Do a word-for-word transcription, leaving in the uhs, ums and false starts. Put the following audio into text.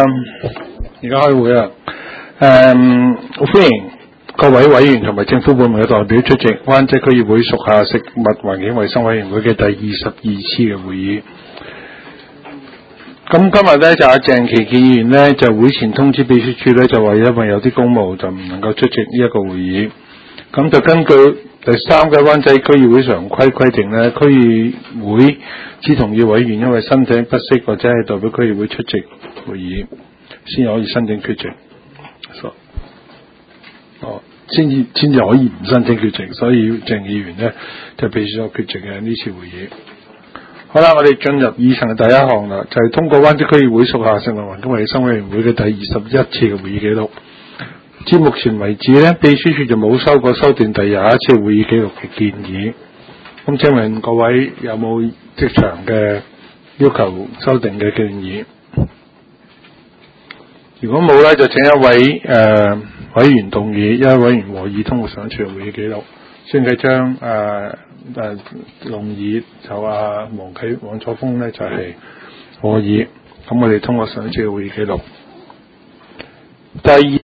而家開會啊！誒，歡迎各位委員同埋政府部門嘅代表出席灣仔區議會屬下食物環境衞生委員會嘅第二十二次嘅會議。咁今日咧就阿鄭琪健議員咧就會前通知秘書處咧就話因為有啲公務就唔能夠出席呢一個會議。咁就根據第三嘅灣仔區議會常規規定咧，區議會之同意委員因為身體不適或者係代表區議會出席會議，先可以申請缺席。So, 哦，先至先至可以唔申請缺席，所以鄭議員咧就被咗缺席嘅呢次會議。好啦，我哋進入議程嘅第一項啦，就係、是、通過灣仔區議會屬下食物環境衞生委員會嘅第二十一次嘅會議記錄。至目前為止咧，秘書處就冇收過修訂第廿一次會議記錄嘅建議。咁請問各位有冇即場嘅要求修訂嘅建議？如果冇咧，就請一位誒、呃、委員動議，一位委員和議通過上次嘅會議記錄。先係將誒誒動議就阿黃啟黃楚峰咧就係、是、和議，咁我哋通過上次嘅會議記錄。第二。